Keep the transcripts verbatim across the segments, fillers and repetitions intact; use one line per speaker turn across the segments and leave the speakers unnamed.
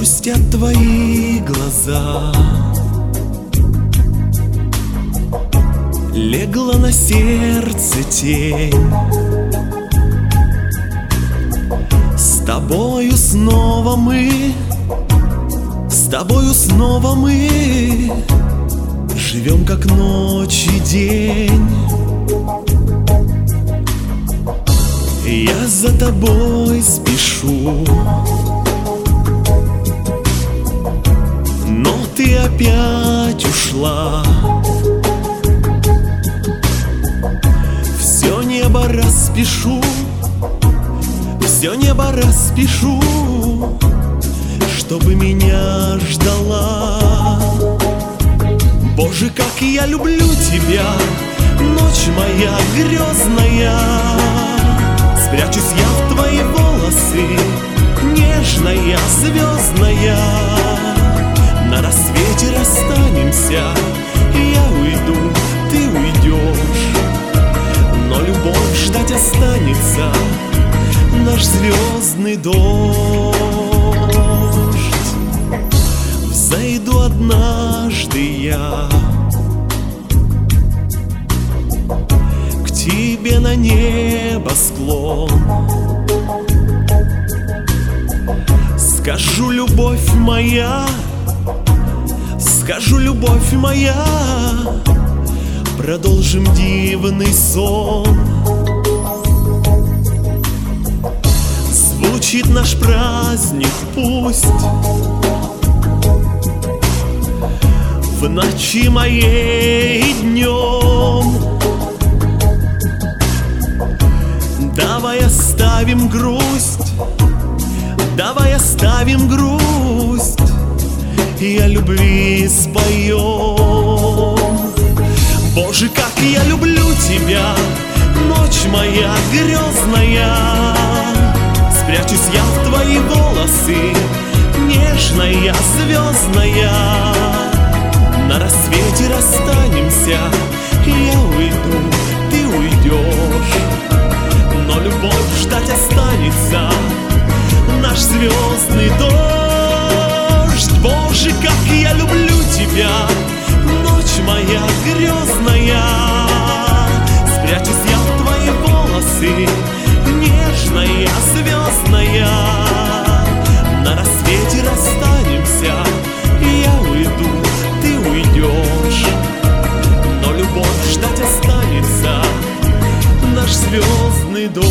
грустят твои глаза. Легла на сердце тень. С тобою снова мы, с тобою снова мы живем как ночь и день. Я за тобой спешу, но ты опять ушла. Все небо распишу, все небо распишу, чтобы меня ждала. Боже, как я люблю тебя, ночь моя грезная. Спрячусь я в твои волосы, нежная, звездная. На рассвете расстанемся, я уйду, ты уйдешь, но любовь ждать останется, наш звездный дождь. Взойду однажды я к тебе на небосклон. Скажу, любовь моя, скажу, любовь моя, продолжим дивный сон. Звучит наш праздник пусть в ночи моей днем. Давай оставим грусть, давай оставим грусть, и о любви споем. Боже, как я люблю тебя, ночь моя грезная. Спрячусь я в твои волосы, нежная, звездная. На рассвете расстанемся, я уйду, ты уйдешь, но любовь ждать останется, наш звездный дождь. Боже, как я люблю тебя, ночь моя грезная. Спрячусь я в твои волосы, нежная, звездная. На рассвете расстанемся, я уйду, ты уйдешь, но любовь ждать останется, наш звездный дождь.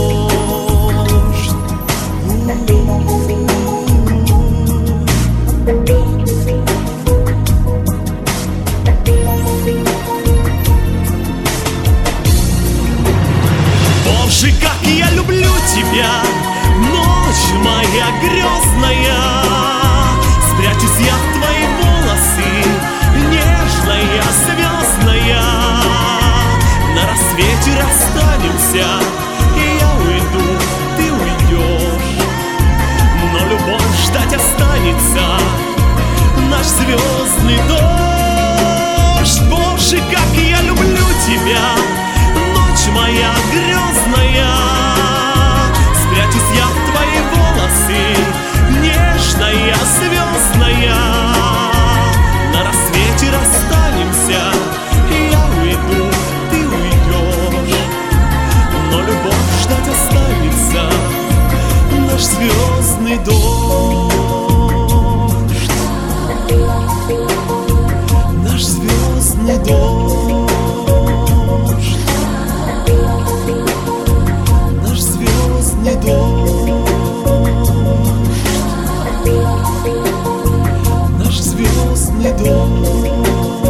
Боже, как я люблю тебя, ночь моя грезная. Спрячусь я в твои волосы, нежная, звездная. На рассвете расстанемся, и я уйду, ты уйдешь, но любовь ждать останется, наш звездный дождь. Боже, как я люблю тебя, ночь моя грезная. Спрячусь я в твои волосы, нежная, звездная. На рассвете расстанемся, и я уйду, ты уйдешь, но любовь ждать останется, наш звездный дождь. Наш звездный дождь. Наш звездный дождь. Наш звездный дождь.